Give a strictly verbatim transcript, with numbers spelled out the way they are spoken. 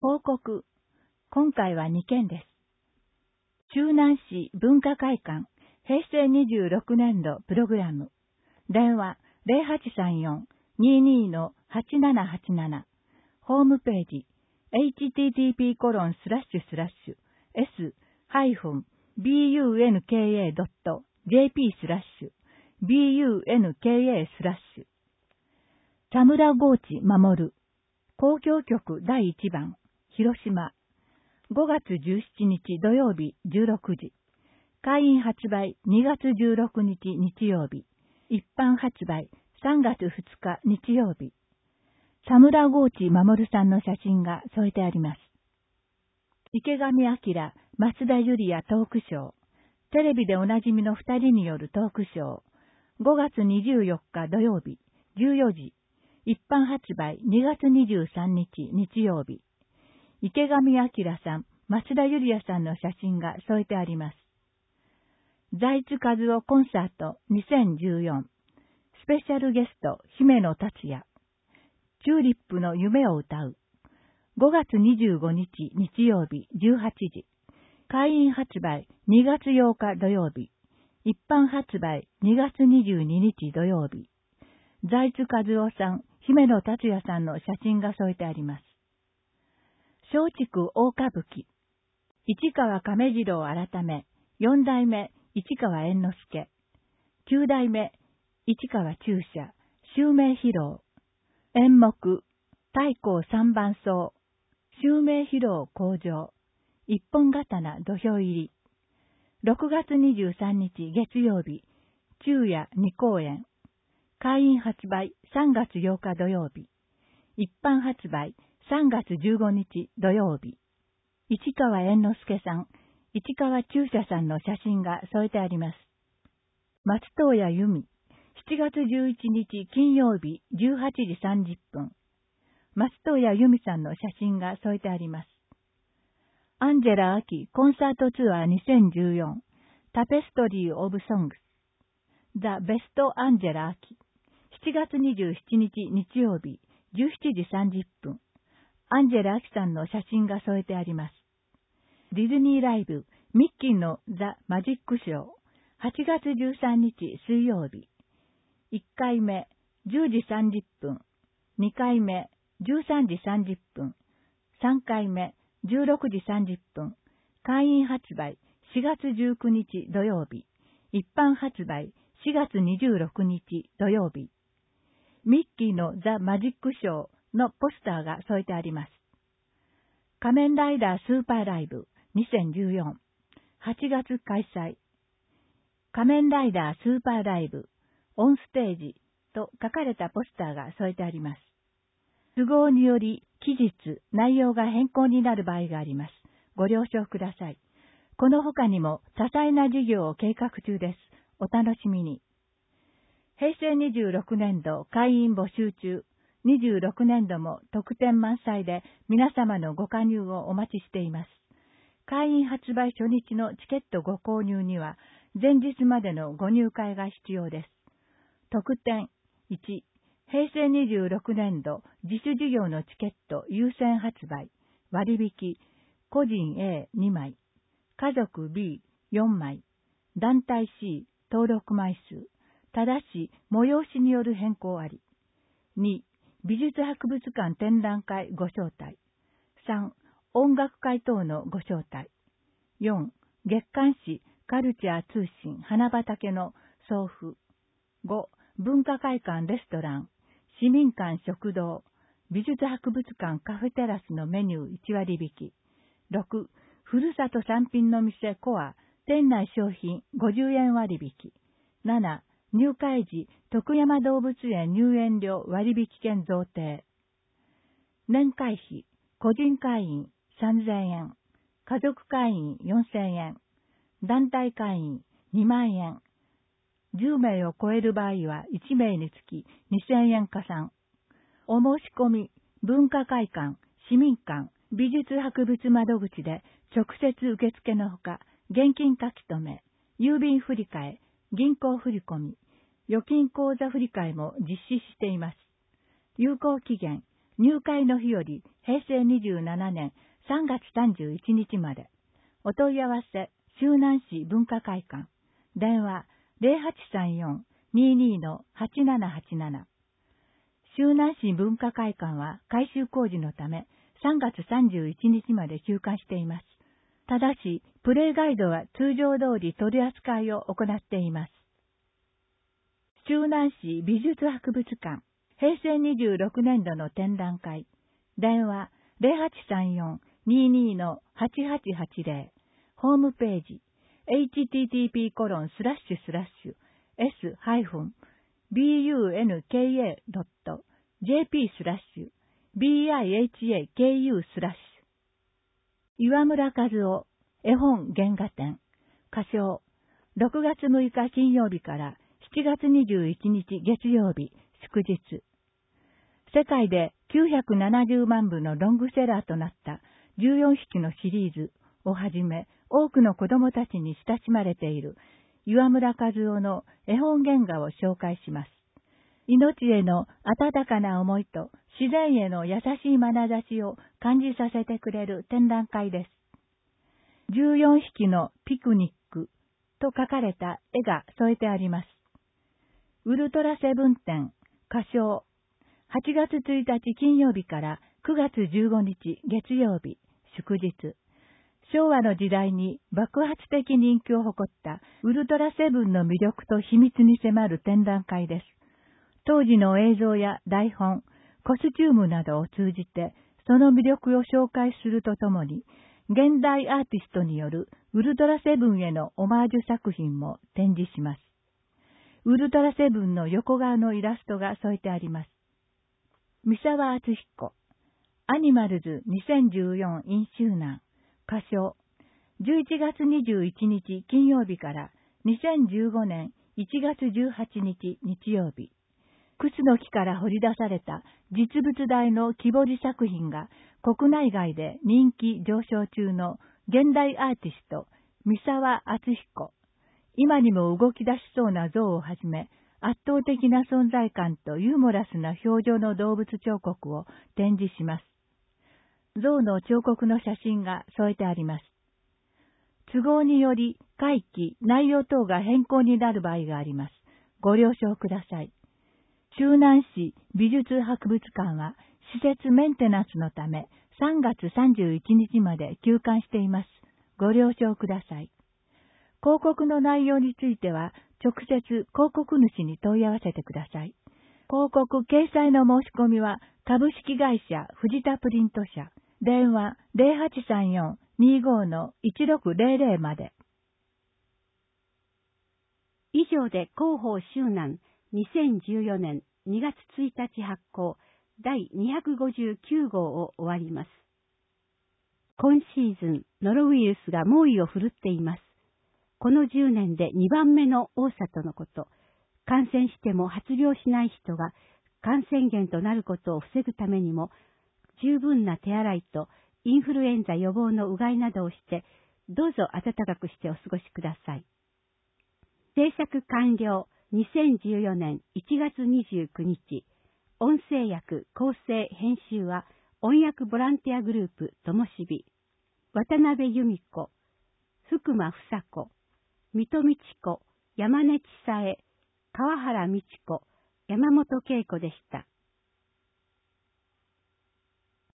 報告。今回はにけんです。中南市文化会館平成にじゅうろくねんどプログラム。電話 ゼロはちさんよん にーにー はちななはちなな。ホームページ エイチティーティーピーコロンスラッシュスラッシュエスハイフンビーユーエヌケーエードットジェーピー スラッシュ ビーユーエヌケーエー スラッシュ田村郷地守交響曲だいいちばん広島ごがつじゅうしちにち土曜日じゅうろくじ会員発売にがつじゅうろくにち日曜日一般発売さんがつふつか日曜日田村郷地守さんの写真が添えてあります。池上彰、松田ゆりやトークショー、テレビでおなじみの二人によるトークショー、ごがつにじゅうよっか土曜日、じゅうよじ、一般発売にがつにじゅうさんにち日曜日、池上彰さん、松田ゆりやさんの写真が添えてあります。財津和夫コンサートにせんじゅうよん、スペシャルゲスト、姫野達也、チューリップの夢を歌う。ごがつにじゅうごにち日曜日じゅうはちじ。会員発売にがつようか土曜日。一般発売にがつにじゅうににち土曜日。財津和夫さん、姫野達也さんの写真が添えてあります。松竹大歌舞伎。市川亀次郎改め、四代目市川猿之助。九代目市川中車、襲名披露。演目、太閤三番奏、襲名披露口上、一本刀土俵入り。ろくがつにじゅうさんにち月曜日、昼夜にこうえん。会員発売さんがつようか土曜日。一般発売さんがつじゅうごにち土曜日。市川猿之助さん、市川中車さんの写真が添えてあります。松任谷由実、しちがつじゅういちにち金曜日じゅうはちじさんじゅっぷん。松任谷由実さんの写真が添えてあります。アンジェラ・アキコンサートツアーにせんじゅうよんタペストリー・オブ・ソングスザ・ベスト・アンジェラ・アキしちがつにじゅうしちにち日曜日じゅうしちじさんじゅっぷん。アンジェラ・アキさんの写真が添えてあります。ディズニーライブミッキーのザ・マジックショーはちがつじゅうさんにち水曜日。いっかいめじゅうじさんじゅっぷん。にかいめじゅうさんじさんじゅっぷん。さんかいめじゅうろくじさんじゅっぷん。会員発売しがつじゅうくにち土曜日。一般発売しがつにじゅうろくにち土曜日。ミッキーのザ・マジックショーのポスターが添えてあります。仮面ライダースーパーライブにせんじゅうよんはちがつ開催。仮面ライダースーパーライブオンステージと書かれたポスターが添えてあります。都合により期日、内容が変更になる場合があります。ご了承ください。この他にも多彩な事業を計画中です。お楽しみに。へいせいにじゅうろくねんど会員募集中。にじゅうろくねんども特典満載で皆様のご加入をお待ちしています。会員発売初日のチケットご購入には前日までのご入会が必要です。特典いち、へいせいにじゅうろくねんど自主事業のチケット優先発売、割引、個人 エーにまい、家族 ビーよんまい、団体 シー 登録枚数、ただし催しによる変更あり。に、美術博物館展覧会ご招待。さん、音楽会等のご招待。よん、月刊誌カルチャー通信花畑の送付。ご、文化会館レストラン、市民館食堂、美術博物館カフェテラスのメニューいちわりびき。ろく、ふるさと産品の店コア、店内商品ごじゅうえん割引。なな、入会時、徳山動物園入園料割引券贈呈。年会費、個人会員さんぜんえん、家族会員よんせんえん、団体会員にまんえん。じゅうめいを超える場合はいちめいにつきにせんえん加算。お申し込み、文化会館、市民館、美術博物窓口で直接受付のほか、現金書き留め、郵便振替、銀行振込、預金口座振替も実施しています。有効期限入会の日よりへいせいにじゅうななねんさんがつさんじゅういちにちまで。お問い合わせ、周南市文化会館。電話 ゼロはちさんよん にーにー はちななはちなな。周南市文化会館は改修工事のためさんがつさんじゅういちにちまで休館しています。ただし、プレイガイドは通常通り取り扱いを行っています。周南市美術博物館、へいせいにじゅうろくねんどの展覧会。電話 ゼロはちさんよん にーにー はちはちはちゼロ。ホームページ エイチティーティーピーコロンスラッシュスラッシュエスビーユーエヌケーエードットジェーピー スラッシュビーアイエイチエーケーユー スラッシュ。岩村和夫絵本原画展。歌唱。ろくがつむいか金曜日からしちがつにじゅういちにち月曜日祝日。世界できゅうひゃくななじゅうまんぶのロングセラーとなったじゅうよんひきのシリーズをはじめ多くの子供たちに親しまれている岩村和夫の絵本原画を紹介します。命への温かな思いと自然への優しい眼差しを感じさせてくれる展覧会です。じゅうよんひきのピクニックと書かれた絵が添えてあります。ウルトラセブン展歌唱。はちがつついたち金曜日からくがつじゅうごにち月曜日祝日。昭和の時代に爆発的人気を誇ったウルトラセブンの魅力と秘密に迫る展覧会です。当時の映像や台本、コスチュームなどを通じてその魅力を紹介するとともに、現代アーティストによるウルトラセブンへのオマージュ作品も展示します。ウルトラセブンの横側のイラストが添えてあります。三沢敦彦、アニマルズにせんじゅうよん in 周南、歌唱。じゅういちがつにじゅういちにち金曜日からにせんじゅうごねんいちがつじゅうはちにち日曜日。クスの木から掘り出された実物大の木彫り作品が国内外で人気上昇中の現代アーティスト、三沢敦彦。今にも動き出しそうな像をはじめ、圧倒的な存在感とユーモラスな表情の動物彫刻を展示します。像の彫刻の写真が添えてあります。都合により会期、内容等が変更になる場合があります。ご了承ください。周南市美術博物館は施設メンテナンスのためさんがつさんじゅういちにちまで休館しています。ご了承ください。広告の内容については直接広告主に問い合わせてください。広告掲載の申し込みは株式会社藤田プリント社、電話 ゼロはちさんよん にーごー いちろくゼロゼロ まで。 以上で広報周南にせんじゅうよねんにがつついたち発行だいにひゃくごじゅうきゅうごうを終わります。今シーズン、ノロウイルスが猛威を振るっています。このじゅうねんでにばんめの多さとのこと。感染しても発病しない人が感染源となることを防ぐためにも、十分な手洗いとインフルエンザ予防のうがいなどをして、どうぞ暖かくしてお過ごしください。制作完了にせんじゅうよねんいちがつにじゅうくにち。音声訳、構成、編集は音訳ボランティアグループともしび。渡辺由美子、福間房子、水戸美智子、山根千沙恵、川原美智子、山本恵子でした。